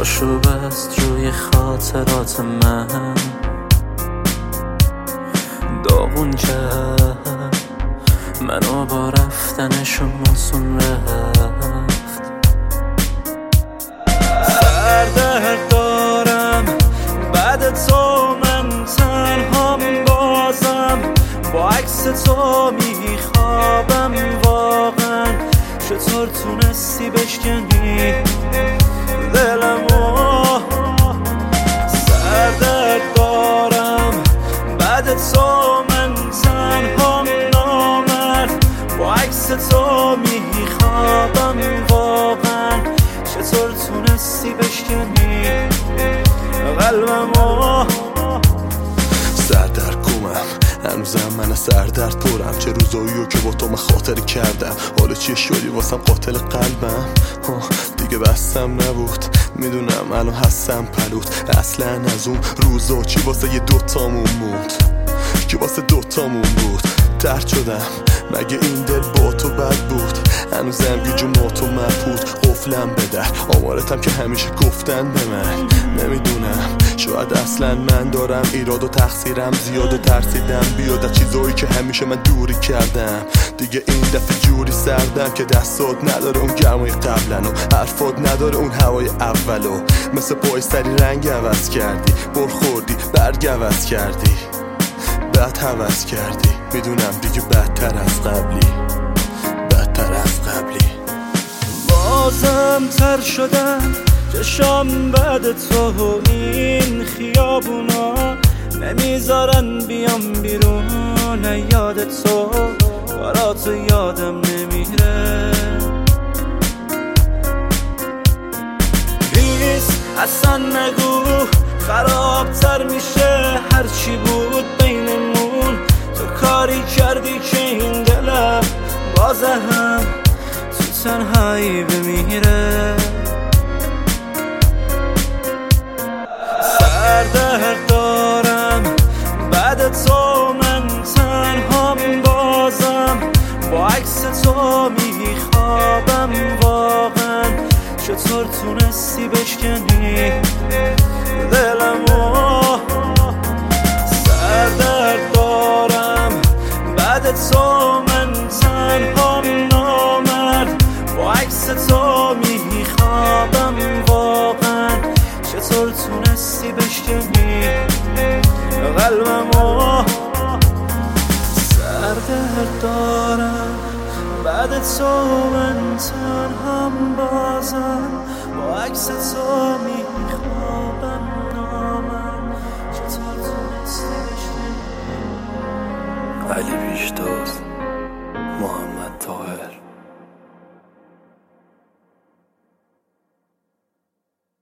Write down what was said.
پاشو بست روی خاطرات من، داغون کرد منو با رفتنشون آسون رفت. سردرد دارم بعد تو، من تنهام بازم، با عکس تو میخوابم واقعا. چطور تونستی بشکنی دلمو؟ سردرد دارم بعد تو، من تنهام نامرد، با عکس تو میخوابم واقعا. چطور تونستی بشکنی قلبمو؟ سردرد گمم هنوزم من سردرد پرم، چه روزاییو که با تو من خاطر کردم. حالا چیه شدی واسم قاتل قلبم؟ دیگه بستم نبود، میدونم الان هستم پلوت. اصلا از اون روزا چی واسه یه دوتامون موند، که واسه دوتامون بود. درد شدم مگه این دل با تو بد بود؟ هنوزم گیجو ماتو مبهوت، قفلم به در آمارتم که همیشه گفتن به من. نمیدونم شاید اصلا من دارم ایراد و تقصیرم زیاد و ترسیدم بیاد از چیزایی که همیشه من دوری کردم. دیگه این دفعه جوری سردم که دستات نداره اون گرمای قبلن و حرفات نداره اون هوای اولو. مثل پای سری رنگ عوض کردی، برخوردی برگ عوض کردی، بعد حوض کردی. میدونم دیگه بدتر از قبلی، بدتر از قبلی. بازم تر شدم چشام بعد تو، این خیابونا نمیذارن بیام بیرون. یاد تو کاراتو یادم نمیره. پلیز اصلا نگو خرابتر میشه هرچی بود بینمون. تو کاری کردی که این دلم بازه هم تو تنهایی بمیره. سردرد دارم بعد تو، من تنهام بازم، با عکس تو میخوابم واقعا. چطور تونستی بشکنی دلمو؟ سردرد دارم بعد تو، من تنهام نامرد، با عکس تو میخوابم واقعا. چطور تونستی بشکنی قلبمو؟ سردرد دارم بعد تو، من تنهام بازم، با عکس تو میخوابم نامم. چطور تونستی بشکنی؟ علی پیشتاز محمد